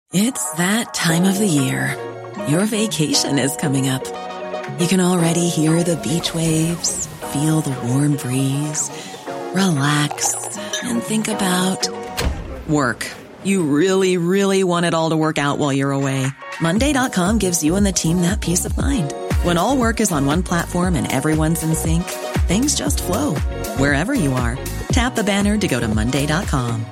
It's that time of the year. Your vacation is coming up. You can already hear the beach waves, feel the warm breeze, relax, and think about work. You really, really want it all to work out while you're away. Monday.com gives you and the team that peace of mind. When all work is on one platform and everyone's in sync, things just flow. Wherever you are, tap the banner to go to Monday.com.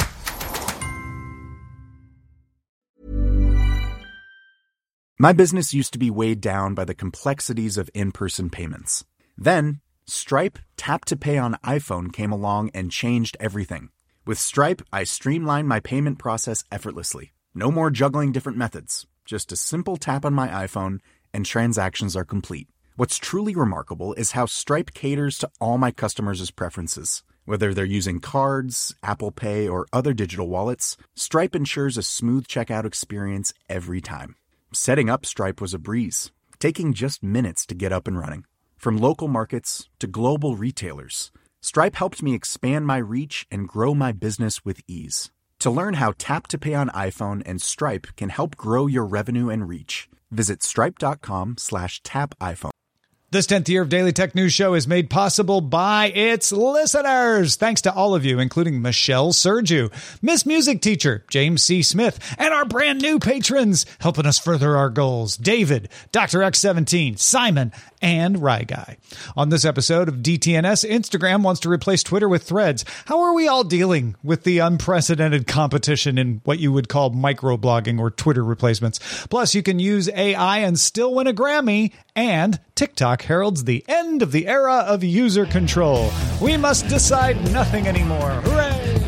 My business used to be weighed down by the complexities of in-person payments. Then, Stripe Tap to Pay on iPhone came along and changed everything. With Stripe, I streamlined my payment process effortlessly. No more juggling different methods. Just a simple tap on my iPhone and transactions are complete. What's truly remarkable is how Stripe caters to all my customers' preferences. Whether they're using cards, Apple Pay, or other digital wallets, Stripe ensures a smooth checkout experience every time. Setting up Stripe was a breeze, taking just minutes to get up and running. From local markets to global retailers, Stripe helped me expand my reach and grow my business with ease. To learn how Tap to Pay on iPhone and Stripe can help grow your revenue and reach, visit stripe.com/tapiphone. This 10th year of Daily Tech News Show is made possible by its listeners. Thanks to all of you, including Michelle Sergiu, Miss Music Teacher, James C. Smith, and our brand new patrons helping us further our goals, David, Dr. X17, Simon, and Rye Guy. On this episode of DTNS, Instagram wants to replace Twitter with Threads. How are we all dealing with the unprecedented competition in what you would call microblogging or Twitter replacements? Plus, you can use AI and still win a Grammy, and TikTok heralds the end of the era of user control. We must decide nothing anymore. Hooray!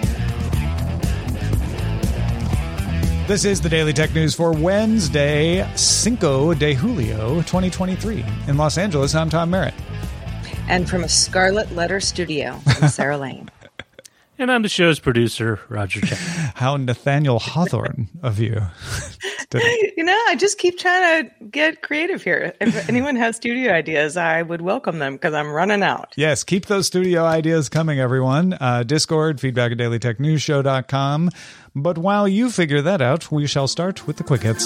This is the Daily Tech News for Wednesday, Cinco de Julio, 2023. In Los Angeles, I'm Tom Merritt. And from a Scarlet Letter studio, I'm Sarah Lane. And I'm the show's producer, Roger Chang. How Nathaniel Hawthorne of you. I just keep trying to get creative here. If anyone has studio ideas, I would welcome them because I'm running out. Yes, keep those studio ideas coming, everyone. Discord, feedback@dailytechnewsshow.com. But while you figure that out, we shall start with the quick hits.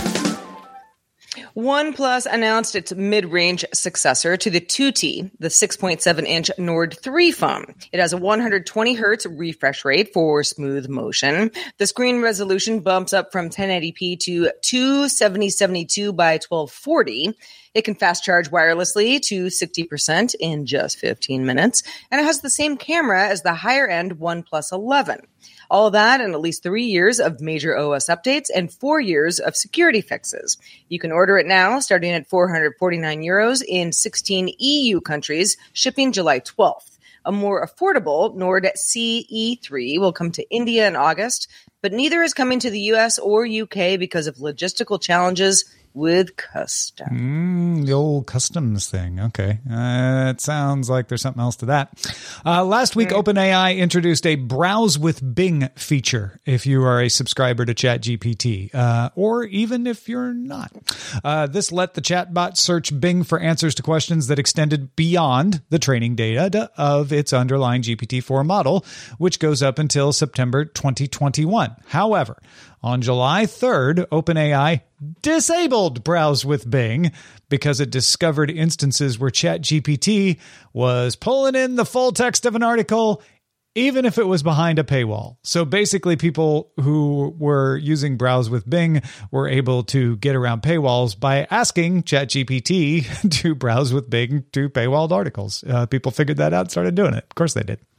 OnePlus announced its mid-range successor to the 2T, the 6.7-inch Nord 3 phone. It has a 120 hertz refresh rate for smooth motion. The screen resolution bumps up from 1080p to 270/72 by 1240. It can fast charge wirelessly to 60% in just 15 minutes, and it has the same camera as the higher-end OnePlus 11. All of that in at least 3 years of major OS updates and 4 years of security fixes. You can order it now, starting at €449 in 16 EU countries, shipping July 12th. A more affordable Nord CE3 will come to India in August, but neither is coming to the US or UK because of logistical challenges with customs. The old customs thing. Okay. It sounds like there's something else to that. Last week, OpenAI introduced a Browse with Bing feature if you are a subscriber to ChatGPT, or even if you're not. This let the chatbot search Bing for answers to questions that extended beyond the training data of its underlying GPT-4 model, which goes up until September 2021. However, on July 3rd, OpenAI disabled Browse with Bing because it discovered instances where ChatGPT was pulling in the full text of an article, even if it was behind a paywall. So basically, people who were using Browse with Bing were able to get around paywalls by asking ChatGPT to browse with Bing to paywalled articles. People figured that out and started doing it. Of course they did.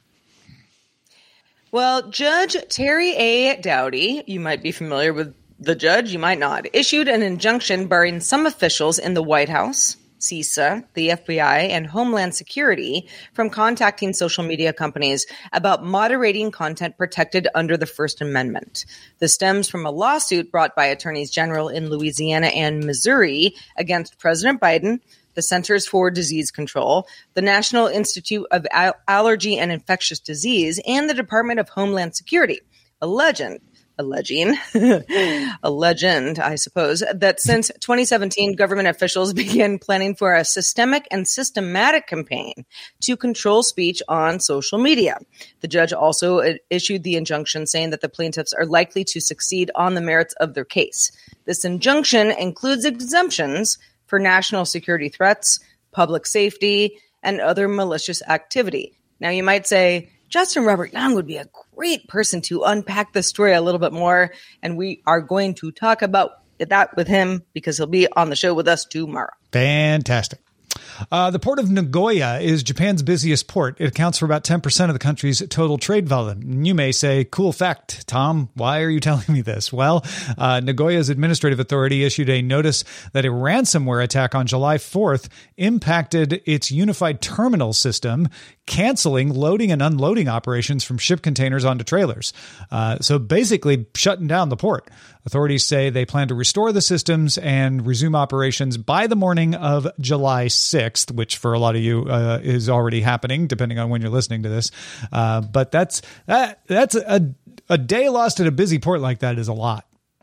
Well, Judge Terry A. Dowdy, you might be familiar with the judge, you might not, issued an injunction barring some officials in the White House, CISA, the FBI, and Homeland Security from contacting social media companies about moderating content protected under the First Amendment. This stems from a lawsuit brought by attorneys general in Louisiana and Missouri against President Biden, the Centers for Disease Control, the National Institute of Allergy and Infectious Disease, and the Department of Homeland Security, alleging alleging, a legend, I suppose, that since 2017, government officials began planning for a systemic and systematic campaign to control speech on social media. The judge also issued the injunction saying that the plaintiffs are likely to succeed on the merits of their case. This injunction includes exemptions for national security threats, public safety, and other malicious activity. Now, you might say, Justin Robert Young would be a great person to unpack the story a little bit more, and we are going to talk about that with him because he'll be on the show with us tomorrow. Fantastic. The port of Nagoya is Japan's busiest port. It accounts for about 10% of the country's total trade volume. You may say, cool fact, Tom, why are you telling me this? Well, Nagoya's administrative authority issued a notice that a ransomware attack on July 4th impacted its unified terminal system, canceling loading and unloading operations from ship containers onto trailers. So basically shutting down the port. Authorities say they plan to restore the systems and resume operations by the morning of July 6th, which for a lot of you is already happening, depending on when you're listening to this. But that's a day lost at a busy port like that is a lot.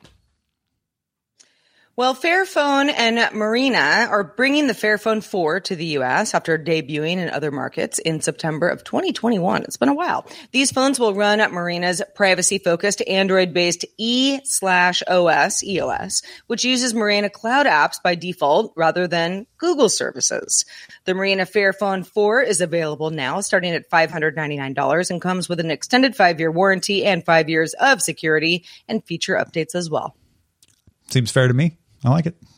Well, Fairphone and Marina are bringing the Fairphone 4 to the U.S. after debuting in other markets in September of 2021. It's been a while. These phones will run Marina's privacy-focused Android-based E/OS, EOS, which uses Marina Cloud apps by default rather than Google services. The Marina Fairphone 4 is available now, starting at $599, and comes with an extended 5-year warranty and 5 years of security and feature updates as well. Seems fair to me. I like it.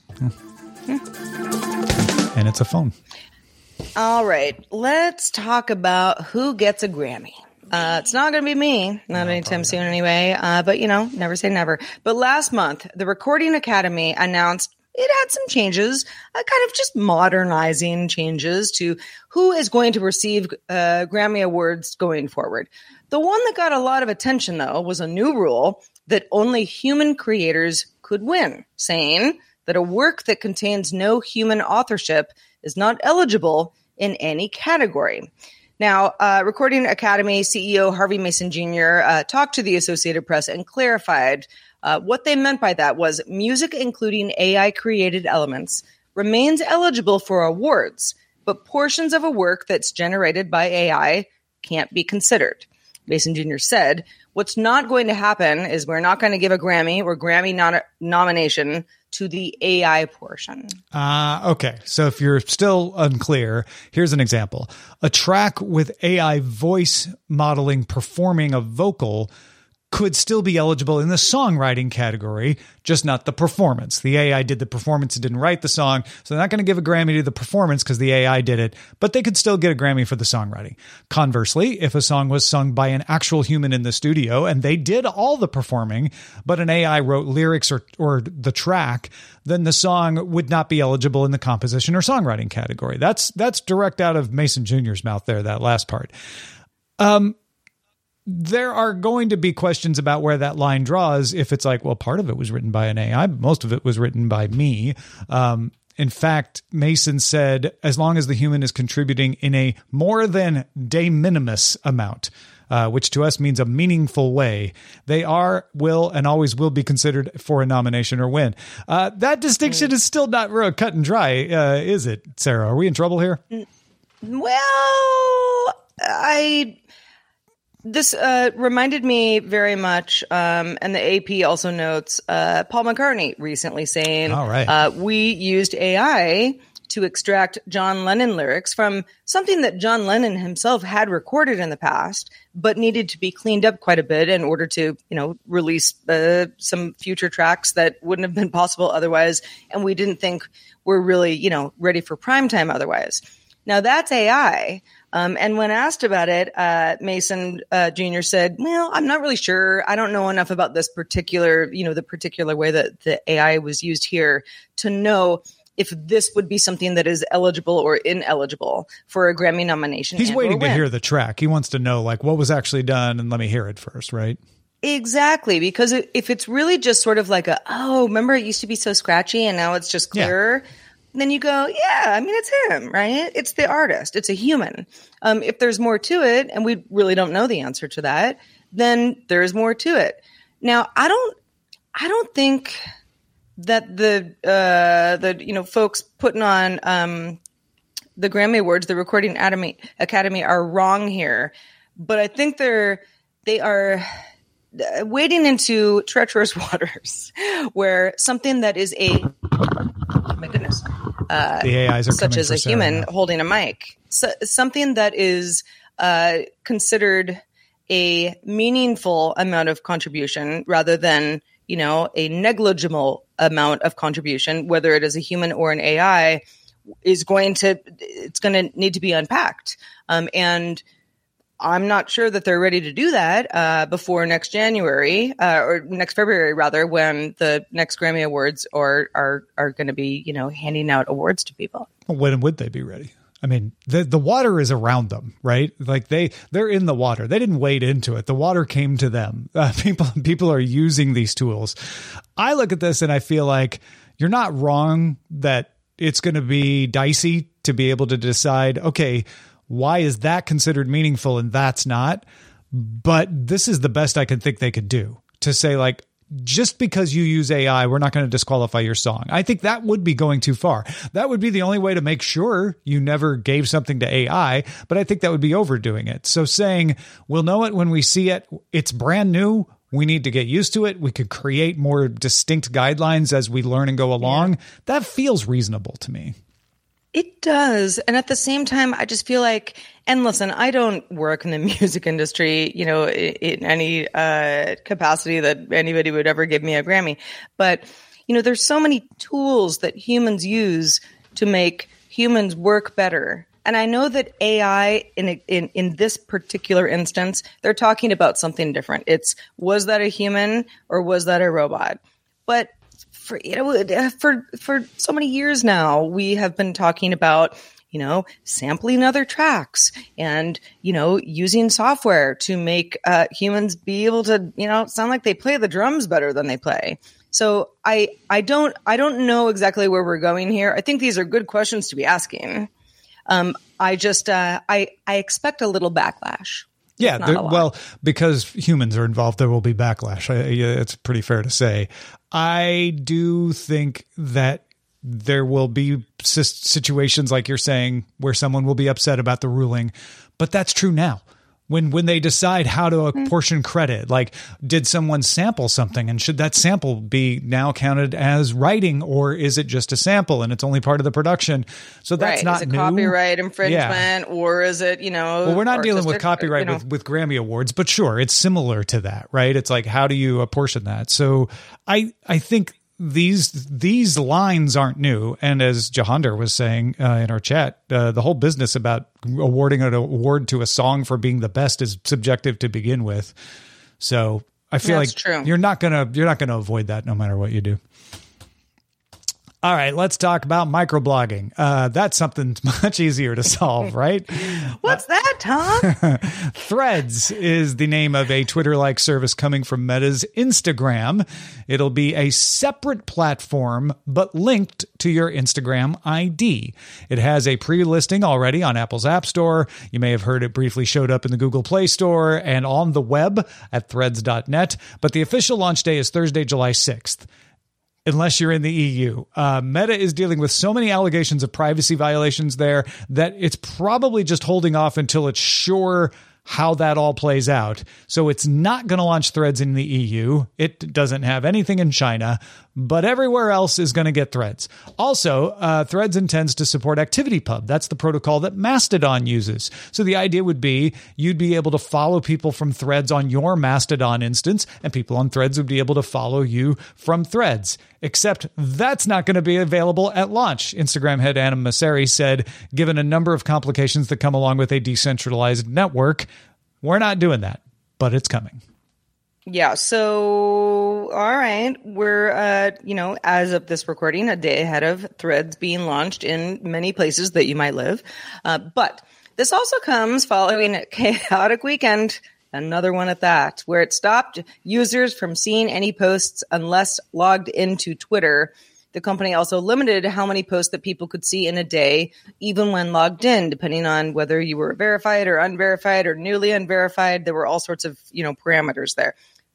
And it's a phone. All right. Let's talk about who gets a Grammy. It's not going to be me. Not anytime soon anyway. But, never say never. But last month, the Recording Academy announced it had some changes, kind of just modernizing changes to who is going to receive Grammy Awards going forward. The one that got a lot of attention, though, was a new rule that only human creators could win, saying that a work that contains no human authorship is not eligible in any category. Now, Recording Academy CEO Harvey Mason Jr. Talked to the Associated Press and clarified what they meant by that was music including AI-created elements remains eligible for awards, but portions of a work that's generated by AI can't be considered. Mason Jr. said, what's not going to happen is we're not going to give a Grammy or Grammy nomination to the AI portion. Okay. So if you're still unclear, here's an example. A track with AI voice modeling performing a vocal could still be eligible in the songwriting category, just not the performance. The AI did the performance and didn't write the song, so they're not going to give a Grammy to the performance because the AI did it, but they could still get a Grammy for the songwriting. Conversely, if a song was sung by an actual human in the studio and they did all the performing, but an AI wrote lyrics or the track, then the song would not be eligible in the composition or songwriting category. That's direct out of Mason Jr.'s mouth there, that last part. There are going to be questions about where that line draws if it's like, well, part of it was written by an AI, most of it was written by me. In fact, Mason said, as long as the human is contributing in a more than de minimis amount, which to us means a meaningful way, they will, and always will be considered for a nomination or win. That distinction is still not real cut and dry, is it, Sarah? Are we in trouble here? Well, This reminded me very much, and the AP also notes, Paul McCartney recently saying, all right. We used AI to extract John Lennon lyrics from something that John Lennon himself had recorded in the past, but needed to be cleaned up quite a bit in order to, release some future tracks that wouldn't have been possible otherwise. And we didn't think were really, ready for prime time otherwise. Now that's AI. And when asked about it, Mason Jr. said, well, I'm not really sure. I don't know enough about this particular, the particular way that the AI was used here to know if this would be something that is eligible or ineligible for a Grammy nomination. He's waiting to hear the track. He wants to know what was actually done and let me hear it first, right? Exactly. Because if it's really just sort of like remember it used to be so scratchy and now it's just clearer. Yeah. Then you go, it's him, right? It's the artist. It's a human. If there's more to it, and we really don't know the answer to that, then there's more to it. Now, I don't think that the folks putting on the Grammy Awards, the Recording Academy are wrong here, but I think they are wading into treacherous waters where something that is oh my goodness, the AIs are such as a human holding a mic, something that is considered a meaningful amount of contribution rather than a negligible amount of contribution, whether it is a human or an AI, it's going to need to be unpacked. And I'm not sure that they're ready to do that before next January or next February, rather, when the next Grammy Awards are going to be, handing out awards to people. Well, when would they be ready? I mean, the water is around them, right? Like they're in the water. They didn't wade into it. The water came to them. People are using these tools. I look at this and I feel like you're not wrong that it's going to be dicey to be able to decide, okay, why is that considered meaningful and that's not? But this is the best I can think they could do to say, like, just because you use AI, we're not going to disqualify your song. I think that would be going too far. That would be the only way to make sure you never gave something to AI, but I think that would be overdoing it. So saying, we'll know it when we see it, it's brand new, we need to get used to it, we could create more distinct guidelines as we learn and go along, that feels reasonable to me. It does. And at the same time, I just feel like, and listen, I don't work in the music industry, in any capacity that anybody would ever give me a Grammy. But, there's so many tools that humans use to make humans work better. And I know that AI in this particular instance, they're talking about something different. It's, was that a human or was that a robot? But for so many years now, we have been talking about, sampling other tracks and, using software to make humans be able to, sound like they play the drums better than they play. So I don't know exactly where we're going here. I think these are good questions to be asking. I expect a little backlash. Yeah, well, because humans are involved, there will be backlash. It's pretty fair to say. I do think that there will be situations like you're saying where someone will be upset about the ruling, but that's true now. When they decide how to apportion credit, like, did someone sample something and should that sample be now counted as writing, or is it just a sample and it's only part of the production? So that's not new. Is it copyright infringement, or is it, Well, we're not dealing with copyright with Grammy Awards, but sure, it's similar to that, right? It's like, how do you apportion that? So I think these lines aren't new. And as Jahandar was saying in our chat, the whole business about awarding an award to a song for being the best is subjective to begin with. So I feel like true. You're not gonna avoid that no matter what you do. All right, let's talk about microblogging. That's something much easier to solve, right? What's that, Tom? Threads is the name of a Twitter-like service coming from Meta's Instagram. It'll be a separate platform, but linked to your Instagram ID. It has a pre-listing already on Apple's App Store. You may have heard it briefly showed up in the Google Play Store and on the web at threads.net. But the official launch day is Thursday, July 6th. Unless you're in the EU. Meta is dealing with so many allegations of privacy violations there that it's probably just holding off until it's sure how that all plays out. So it's not going to launch Threads in the EU. It doesn't have anything in China, but everywhere else is going to get Threads. Also, Threads intends to support ActivityPub. That's the protocol that Mastodon uses. So the idea would be you'd be able to follow people from Threads on your Mastodon instance, and people on Threads would be able to follow you from Threads. Except that's not going to be available at launch. Instagram head Anna Mosseri said, given a number of complications that come along with a decentralized network, we're not doing that, but it's coming. Yeah. So, all right. We're, as of this recording, a day ahead of Threads being launched in many places that you might live. But this also comes following a chaotic weekend, another one at that, where it stopped users from seeing any posts unless logged into Twitter. The company also limited how many posts that people could see in a day, even when logged in, depending on whether you were verified or unverified or newly unverified. There were all sorts of, parameters there.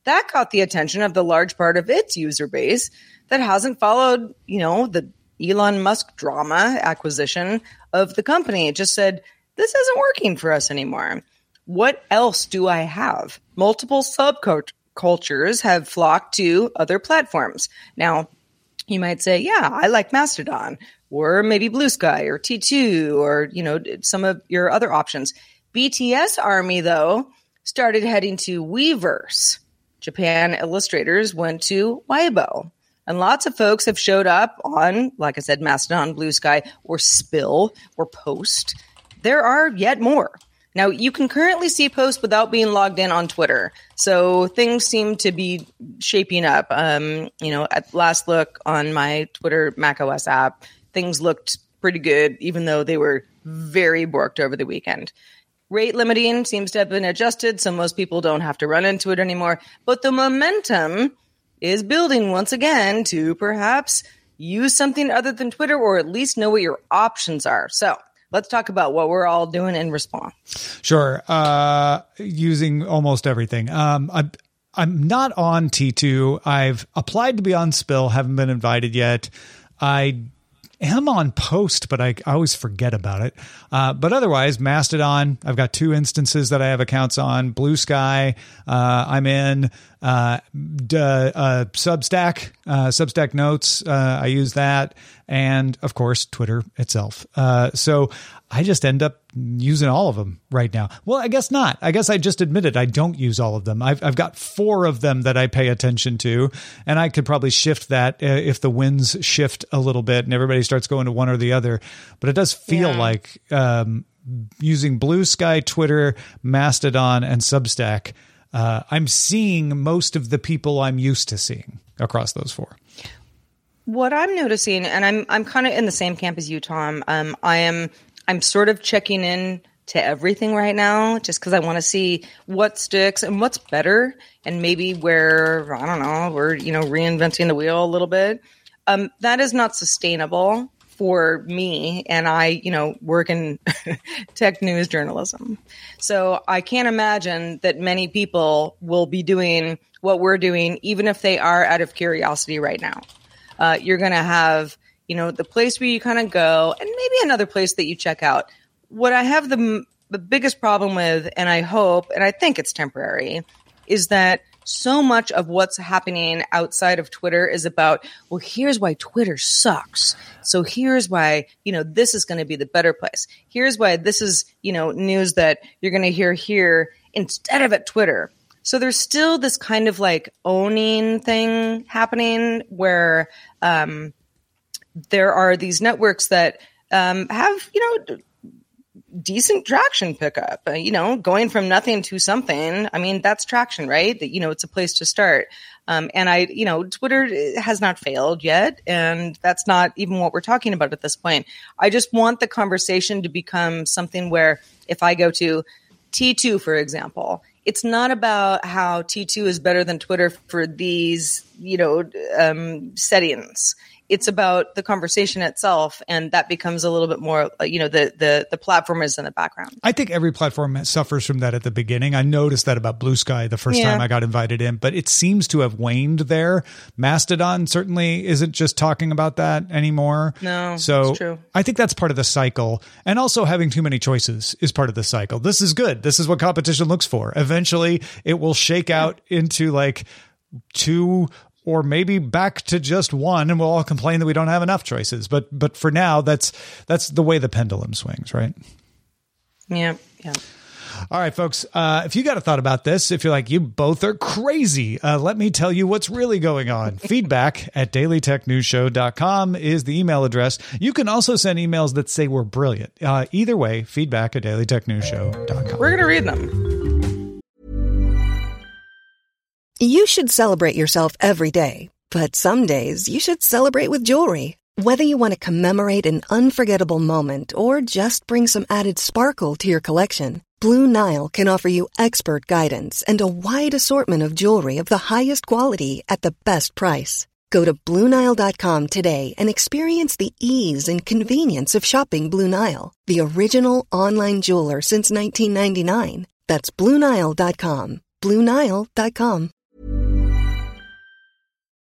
That caught the attention of the large part of its user base that hasn't followed, the Elon Musk drama acquisition of the company. It just said, this isn't working for us anymore. What else do I have? Multiple subcultures have flocked to other platforms. Now, you might say, yeah, I like Mastodon, or maybe Blue Sky, or T2, or, some of your other options. BTS Army, though, started heading to Weverse. Japan illustrators went to Weibo. And lots of folks have showed up on, like I said, Mastodon, Blue Sky, or Spill, or Post. There are yet more. Now, you can currently see Post without being logged in on Twitter. So things seem to be shaping up. At last look on my Twitter macOS app, things looked pretty good, even though they were very borked over the weekend. Rate limiting seems to have been adjusted, so most people don't have to run into it anymore. But the momentum is building once again to perhaps use something other than Twitter, or at least know what your options are. So let's talk about what we're all doing in response. Sure. Using almost everything. I'm not on T2. I've applied to be on Spill, haven't been invited yet. I am on Post, but I always forget about it. But otherwise, Mastodon, I've got 2 instances that I have accounts on. Blue Sky, I'm in. Substack Notes, I use that. And of course, Twitter itself. So I just end up using all of them right now. Well, I guess not. I guess I just admitted I don't use all of them. I've got 4 of them that I pay attention to, and I could probably shift that if the winds shift a little bit and everybody starts going to one or the other. But it does feel like using Blue Sky, Twitter, Mastodon, and Substack, I'm seeing most of the people I'm used to seeing across those 4. What I'm noticing, and I'm kind of in the same camp as you, Tom. I'm sort of checking in to everything right now, just because I want to see what sticks and what's better, and maybe where, I don't know, we're reinventing the wheel a little bit. That is not sustainable for me, and I work in tech news journalism, so I can't imagine that many people will be doing what we're doing, even if they are out of curiosity right now. You're going to have the place where you kind of go, and maybe another place that you check out. What I have the biggest problem with, and I hope, and I think it's temporary, is that so much of what's happening outside of Twitter is about, well, here's why Twitter sucks. So here's why, this is going to be the better place. Here's why this is, news that you're going to hear here instead of at Twitter. So there's still this kind of like owning thing happening where there are these networks that have, decent traction pickup, going from nothing to something. I mean, that's traction, right? That, it's a place to start. And Twitter has not failed yet. And that's not even what we're talking about at this point. I just want the conversation to become something where if I go to T2, for example, it's not about how T2 is better than Twitter for these, settings. It's about the conversation itself, and that becomes a little bit more, the platform is in the background. I think every platform suffers from that at the beginning. I noticed that about Blue Sky the first time I got invited in, but it seems to have waned there. Mastodon certainly isn't just talking about that anymore. No, so it's true. I think that's part of the cycle. And also having too many choices is part of the cycle. This is good. This is what competition looks for. Eventually it will shake out into like 2 or maybe back to just 1, and we'll all complain that we don't have enough choices. But for now, that's the way the pendulum swings, right? Yeah, yeah. All right, folks, if you got a thought about this, if you're like, you both are crazy, let me tell you what's really going on. Feedback at dailytechnewsshow.com is the email address. You can also send emails that say we're brilliant. Either way, feedback at dailytechnewsshow.com. We're going to read them. You should celebrate yourself every day, but some days you should celebrate with jewelry. Whether you want to commemorate an unforgettable moment or just bring some added sparkle to your collection, Blue Nile can offer you expert guidance and a wide assortment of jewelry of the highest quality at the best price. Go to BlueNile.com today and experience the ease and convenience of shopping Blue Nile, the original online jeweler since 1999. That's BlueNile.com. BlueNile.com.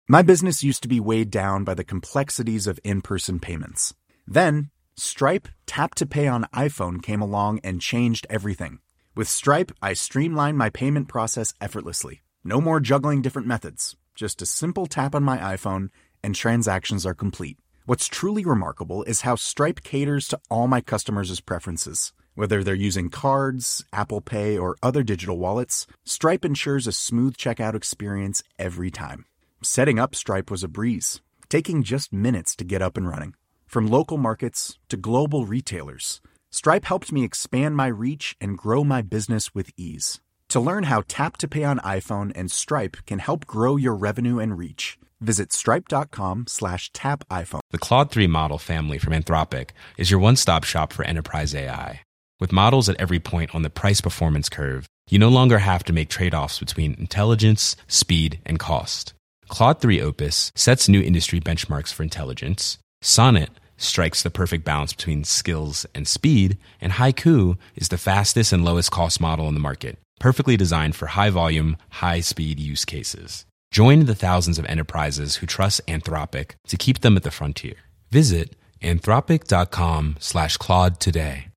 My business used to be weighed down by the complexities of in-person payments. Then, Stripe Tap to Pay on iPhone came along and changed everything. With Stripe, I streamlined my payment process effortlessly. No more juggling different methods. Just a simple tap on my iPhone and transactions are complete. What's truly remarkable is how Stripe caters to all my customers' preferences. Whether they're using cards, Apple Pay, or other digital wallets, Stripe ensures a smooth checkout experience every time. Setting up Stripe was a breeze, taking just minutes to get up and running. From local markets to global retailers, Stripe helped me expand my reach and grow my business with ease. To learn how Tap to Pay on iPhone and Stripe can help grow your revenue and reach, visit stripe.com/tapiphone. The Claude 3 model family from Anthropic is your one-stop shop for enterprise AI. With models at every point on the price-performance curve, you no longer have to make trade-offs between intelligence, speed, and cost. Claude 3 Opus sets new industry benchmarks for intelligence. Sonnet strikes the perfect balance between skills and speed. And Haiku is the fastest and lowest cost model in the market, perfectly designed for high-volume, high-speed use cases. Join the thousands of enterprises who trust Anthropic to keep them at the frontier. Visit anthropic.com/Claude today.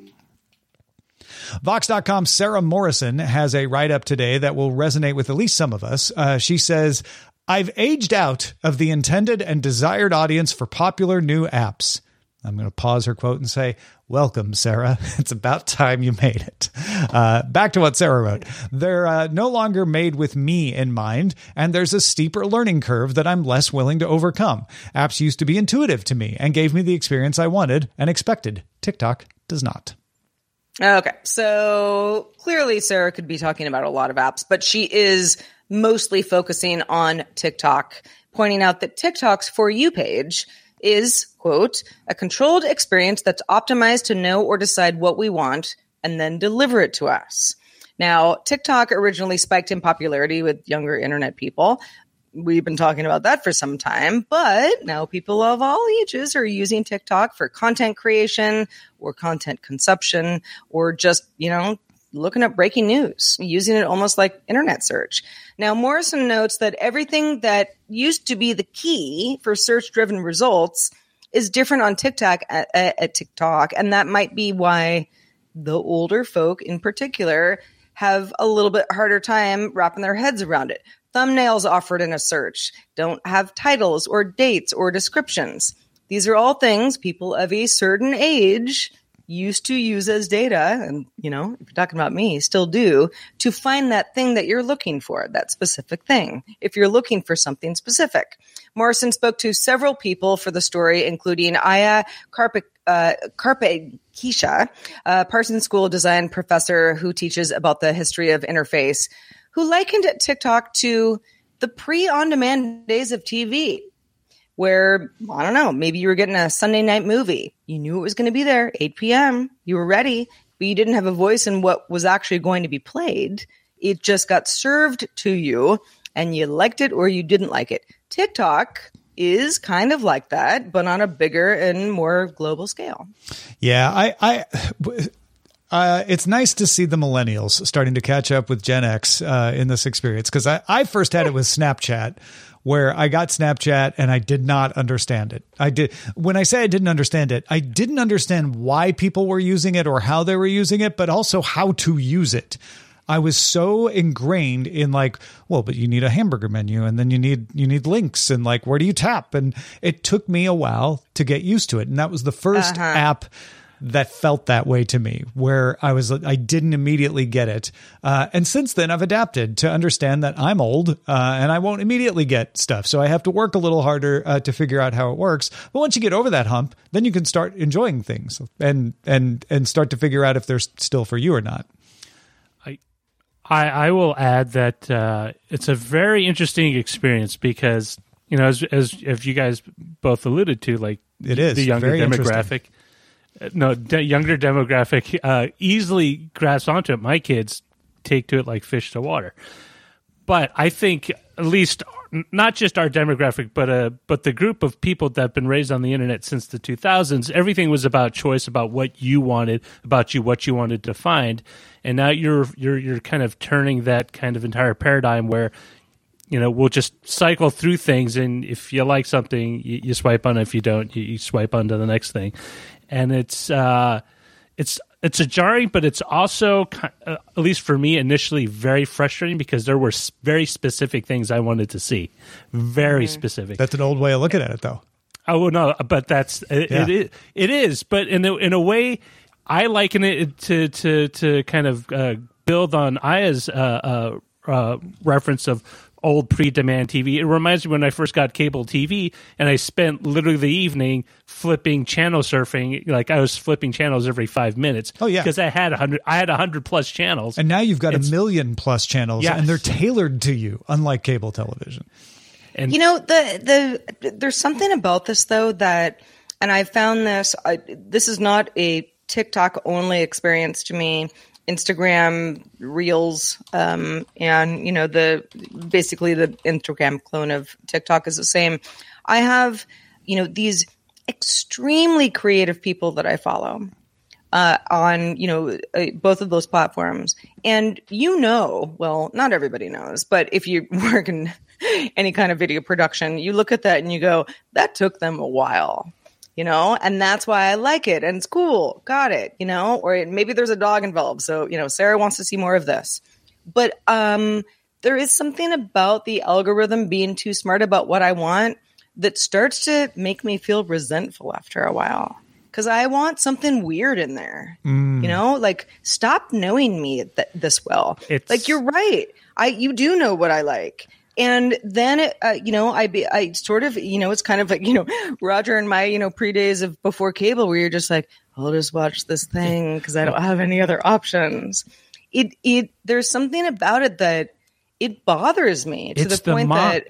Vox.com's Sarah Morrison has a write-up today that will resonate with at least some of us. She says, I've aged out of the intended and desired audience for popular new apps. I'm going to pause her quote and say, welcome, Sarah. It's about time you made it. Back to what Sarah wrote. They're no longer made with me in mind, and there's a steeper learning curve that I'm less willing to overcome. Apps used to be intuitive to me and gave me the experience I wanted and expected. TikTok does not. Okay, so clearly Sarah could be talking about a lot of apps, but she is mostly focusing on TikTok, pointing out that TikTok's For You page is, quote, a controlled experience that's optimized to know or decide what we want and then deliver it to us. Now, TikTok originally spiked in popularity with younger internet people. We've been talking about that for some time, but now people of all ages are using TikTok for content creation or content consumption or just, looking up breaking news, using it almost like internet search. Now, Morrison notes that everything that used to be the key for search-driven results is different on TikTok at TikTok, and that might be why the older folk in particular have a little bit harder time wrapping their heads around it. Thumbnails offered in a search don't have titles or dates or descriptions. These are all things people of a certain age used to use as data, and, if you're talking about me, still do, to find that thing that you're looking for, that specific thing, if you're looking for something specific. Morrison spoke to several people for the story, including Aya Karpekisha, a Parsons School design professor who teaches about the history of interface, who likened TikTok to the pre-on-demand days of TV, where, I don't know, maybe you were getting a Sunday night movie. You knew it was going to be there, 8 p.m. You were ready, but you didn't have a voice in what was actually going to be played. It just got served to you, and you liked it or you didn't like it. TikTok is kind of like that, but on a bigger and more global scale. Yeah, it's nice to see the millennials starting to catch up with Gen X in this experience, because I first had it with Snapchat, where I got Snapchat and I did not understand it. When I say I didn't understand it, I didn't understand why people were using it or how they were using it, but also how to use it. I was so ingrained in but you need a hamburger menu, and then you need links, and where do you tap? And it took me a while to get used to it. And that was the first app that felt that way to me, where I didn't immediately get it. And since then I've adapted to understand that I'm old, and I won't immediately get stuff. So I have to work a little harder to figure out how it works. But once you get over that hump, then you can start enjoying things and start to figure out if they're still for you or not. I will add that it's a very interesting experience because, as you guys both alluded to, it is the younger demographic. Younger demographic easily grasps onto it. My kids take to it like fish to water. But I think at least not just our demographic, but the group of people that have been raised on the internet since the 2000s, everything was about choice, about what you wanted, what you wanted to find. And now you're kind of turning that kind of entire paradigm where we'll just cycle through things, and if you like something, you swipe on it. If you don't, you swipe on to the next thing. And it's a jarring, but it's also, at least for me, initially very frustrating because there were very specific things I wanted to see. Very specific. That's an old way of looking at it, though. Oh, no, but it is. But in a way, I liken it to kind of build on Aya's reference of old pre-demand TV. It reminds me when I first got cable TV, and I spent literally the evening flipping channel surfing. Like I was flipping channels every 5 minutes. Oh yeah, because I had 100 plus channels, and now you've got 1 million plus channels, yes. and they're tailored to you, unlike cable television. And there's something about this though that, and I found this. This is not a TikTok only experience to me. Instagram Reels, and basically the Instagram clone of TikTok is the same. I have, these extremely creative people that I follow on, both of those platforms. And well, not everybody knows, but if you work in any kind of video production, you look at that and you go, that took them a while. And that's why I like it. And it's cool. Got it. Or maybe there's a dog involved. So, Sarah wants to see more of this. But there is something about the algorithm being too smart about what I want that starts to make me feel resentful after a while. Because I want something weird in there. Like, stop knowing me this well. Like, you're right. You do know what I like. And then, I sort of, it's kind of like, Roger and my, pre-days of before cable where you're just like, I'll just watch this thing because I don't have any other options. There's something about it that it bothers me to the point that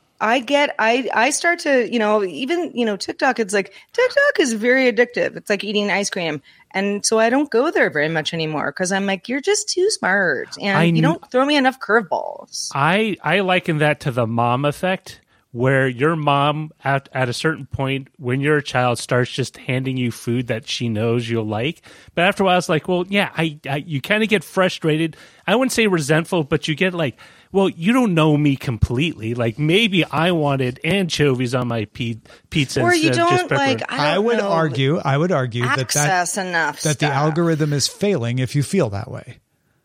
I start to, even, TikTok, it's like, TikTok is very addictive. It's like eating ice cream. And so I don't go there very much anymore because I'm like, you're just too smart and you don't throw me enough curveballs. I liken that to the mom effect, where your mom at a certain point when you're a child starts just handing you food that she knows you'll like. But after a while, it's like, well, yeah, you kind of get frustrated. I wouldn't say resentful, but you get like, well, you don't know me completely. Like maybe I wanted anchovies on my pizza, or you don't just like. I would argue that the algorithm is failing if you feel that way.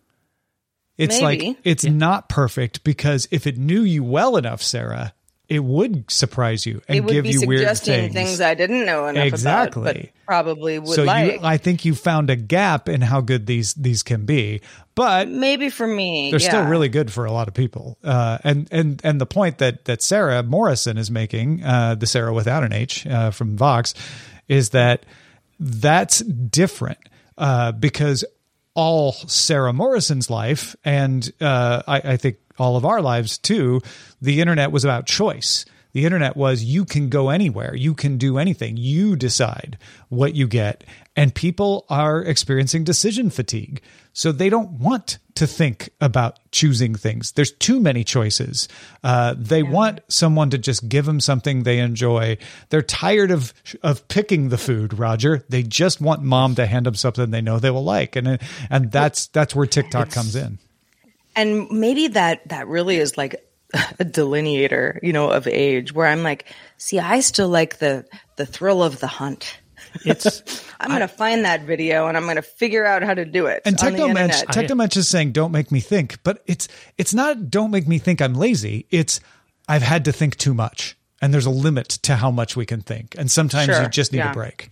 It's maybe. Like it's not perfect because if it knew you well enough, Sarah, it would surprise you and give you weird things. It would be suggesting things I didn't know enough about, but probably would like. I think you found a gap in how good these can be, but maybe for me, they're still really good for a lot of people. And the point that Sarah Morrison is making, the Sarah without an H from Vox, is that's different because all Sarah Morrison's life, and I think all of our lives too, the internet was about choice. The internet was you can go anywhere, you can do anything, you decide what you get. And people are experiencing decision fatigue. So they don't want to think about choosing things. There's too many choices. They want someone to just give them something they enjoy. They're tired of picking the food, Roger. They just want mom to hand them something they know they will like. And that's where TikTok comes in. And maybe that really is like a delineator, of age, where I'm like, see, I still like the thrill of the hunt. I'm going to find that video and I'm going to figure out how to do it. And Technomensch is saying, don't make me think, but it's not don't make me think I'm lazy. It's I've had to think too much and there's a limit to how much we can think. And sometimes you just need a break.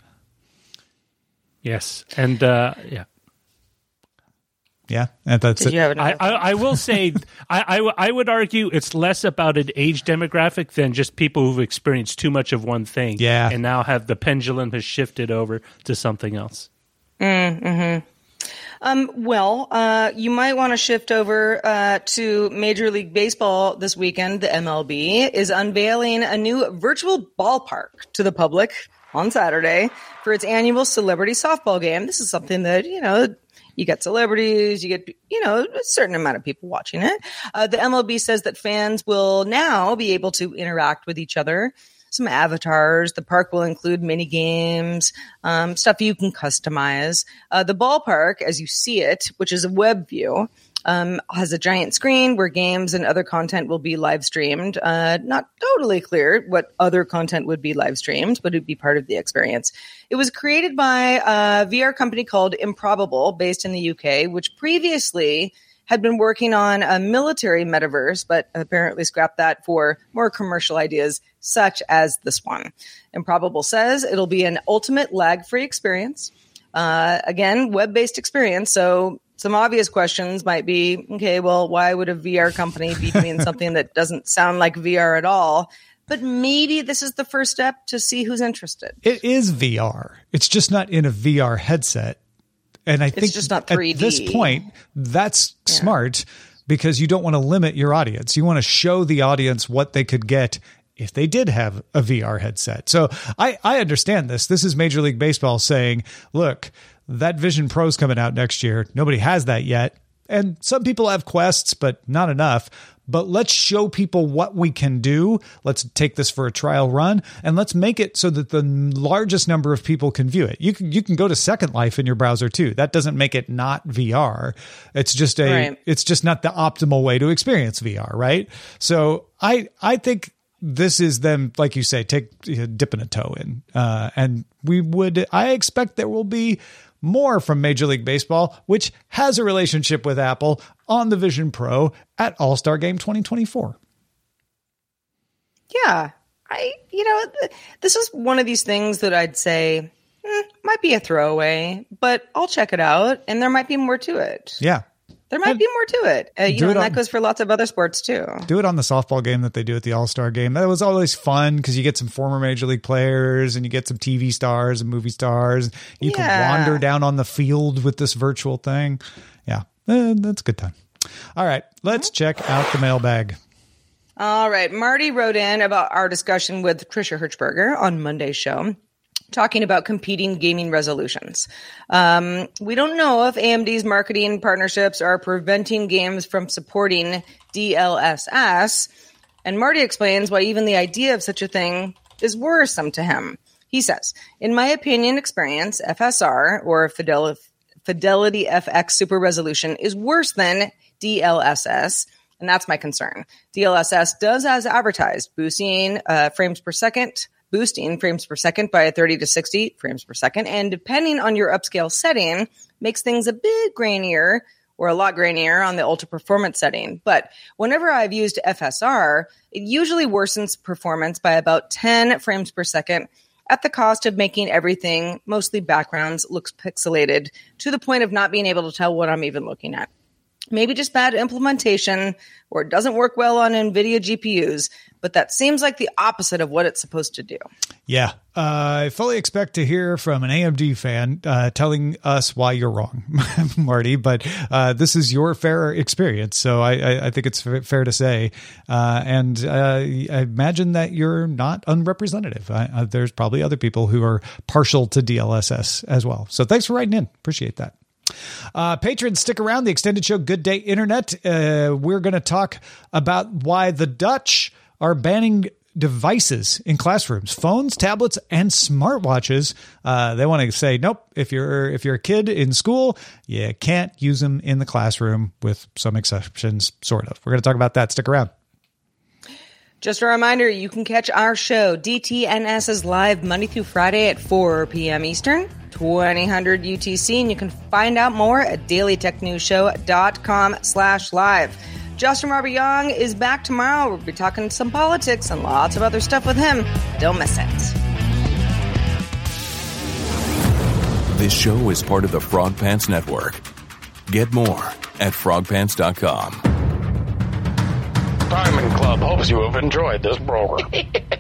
Yes. And yeah. Yeah, and that's it. I will say, I would argue it's less about an age demographic than just people who've experienced too much of one thing. Yeah. And now the pendulum has shifted over to something else. Mm-hmm. You might want to shift over to Major League Baseball this weekend. The MLB is unveiling a new virtual ballpark to the public on Saturday for its annual celebrity softball game. This is something that, you get celebrities, you get, a certain amount of people watching it. The MLB says that fans will now be able to interact with each other, some avatars. The park will include mini games, stuff you can customize. The ballpark, as you see it, which is a web view, has a giant screen where games and other content will be live streamed. Not totally clear what other content would be live streamed, but it'd be part of the experience. It was created by a VR company called Improbable, based in the UK, which previously had been working on a military metaverse, but apparently scrapped that for more commercial ideas, such as this one. Improbable says it'll be an ultimate lag-free experience. Again, web-based experience, so some obvious questions might be, okay, well, why would a VR company be doing something that doesn't sound like VR at all? But maybe this is the first step to see who's interested. It is VR. It's just not in a VR headset. And I think it's just not 3D. At this point, that's smart because you don't want to limit your audience. You want to show the audience what they could get if they did have a VR headset. So I understand this. This is Major League Baseball saying, look, that Vision Pro's coming out next year. Nobody has that yet. And some people have Quests, but not enough. But let's show people what we can do. Let's take this for a trial run and let's make it so that the largest number of people can view it. You can go to Second Life in your browser too. That doesn't make it not VR. It's just it's just not the optimal way to experience VR, right? So I think this is them, like you say, dipping a toe in. And I expect there will be more from Major League Baseball, which has a relationship with Apple, on the Vision Pro at All-Star Game 2024. Yeah. This is one of these things that I'd say might be a throwaway, but I'll check it out, and there might be more to it. Yeah. There might be more to it. And that goes for lots of other sports too. Do it on the softball game that they do at the All-Star Game. That was always fun because you get some former Major League players and you get some TV stars and movie stars. You can wander down on the field with this virtual thing. Yeah, that's a good time. All right, let's check out the mailbag. All right, Marty wrote in about our discussion with Trisha Hirschberger on Monday's show, talking about competing gaming resolutions. We don't know if AMD's marketing partnerships are preventing games from supporting DLSS, and Marty explains why even the idea of such a thing is worrisome to him. He says, in my opinion, experience, FSR, or Fidelity FX Super Resolution, is worse than DLSS, and that's my concern. DLSS does as advertised, boosting frames per second by 30 to 60 frames per second. And depending on your upscale setting, makes things a bit grainier or a lot grainier on the ultra performance setting. But whenever I've used FSR, it usually worsens performance by about 10 frames per second at the cost of making everything, mostly backgrounds, looks pixelated to the point of not being able to tell what I'm even looking at. Maybe just bad implementation, or it doesn't work well on NVIDIA GPUs, but that seems like the opposite of what it's supposed to do. Yeah. I fully expect to hear from an AMD fan telling us why you're wrong, Marty, but this is your fair experience, so I think it's fair to say. And I imagine that you're not unrepresentative. There's probably other people who are partial to DLSS as well. So thanks for writing in. Appreciate that. Patrons, stick around. The extended show, Good Day Internet. We're going to talk about why the Dutch are banning devices in classrooms, phones, tablets, and smartwatches. They want to say, nope, if you're a kid in school, you can't use them in the classroom, with some exceptions, sort of. We're going to talk about that. Stick around. Just a reminder, you can catch our show, DTNS, is live Monday through Friday at 4 p.m. Eastern, 2000 UTC, and you can find out more at dailytechnewsshow.com/live. Justin Robert Young is back tomorrow. We'll be talking some politics and lots of other stuff with him. Don't miss it. This show is part of the Frog Pants Network. Get more at frogpants.com. Diamond Club hopes you have enjoyed this program.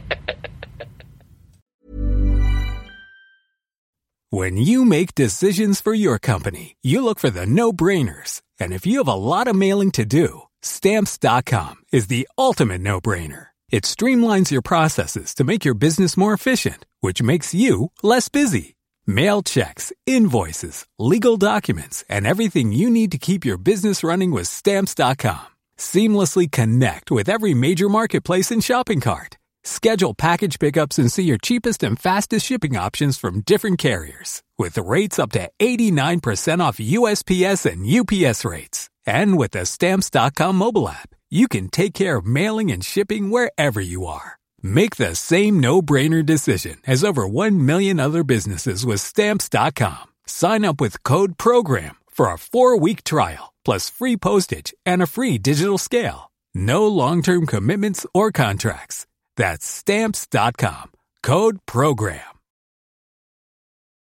When you make decisions for your company, you look for the no-brainers. And if you have a lot of mailing to do, Stamps.com is the ultimate no-brainer. It streamlines your processes to make your business more efficient, which makes you less busy. Mail checks, invoices, legal documents, and everything you need to keep your business running with Stamps.com. Seamlessly connect with every major marketplace and shopping cart. Schedule package pickups and see your cheapest and fastest shipping options from different carriers, with rates up to 89% off USPS and UPS rates. And with the Stamps.com mobile app, you can take care of mailing and shipping wherever you are. Make the same no-brainer decision as over 1 million other businesses with Stamps.com. Sign up with code PROGRAM for a 4-week trial, plus free postage and a free digital scale. No long-term commitments or contracts. That's Stamps.com. Code PROGRAM.